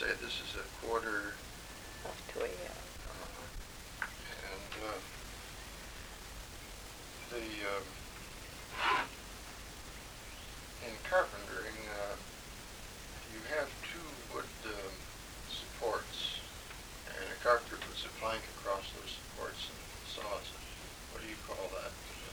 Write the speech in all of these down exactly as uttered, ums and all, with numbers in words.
say this is a quarter of twelve. Uh, and uh, the um, in carpentering, uh, you have two wood um, supports, and a carpenter puts a plank across those supports and saws it. What do you call that?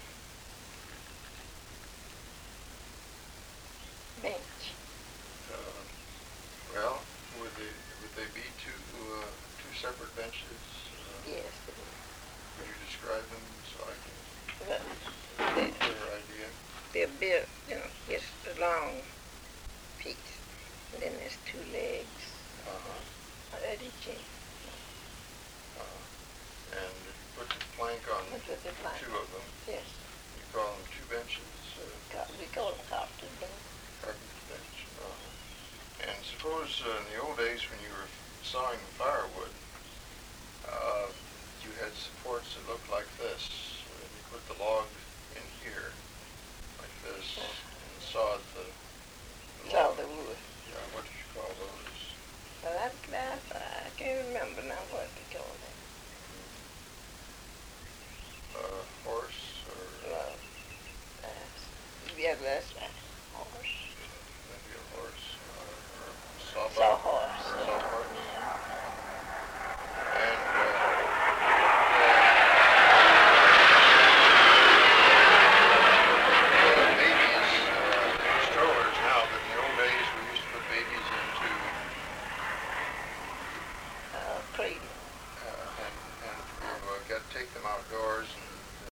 Bench. Uh, well, would they would they be two uh, two separate benches? Uh, Yes. Could you describe them so I can But have a they, clear idea? they're built, you know, it's a long piece, and then there's two legs Uh-huh. at each end. Uh, and if you put the plank on Put the plank. two of them, Yes. you call them two benches, uh, Ca- We call them carpenter bench. carpenter bench. Uh-huh. And suppose uh, in the old days when you were sawing firewood, uh, you had supports that looked like this, and you put the log in here, like this, and sawed the, the Saw log. the wood.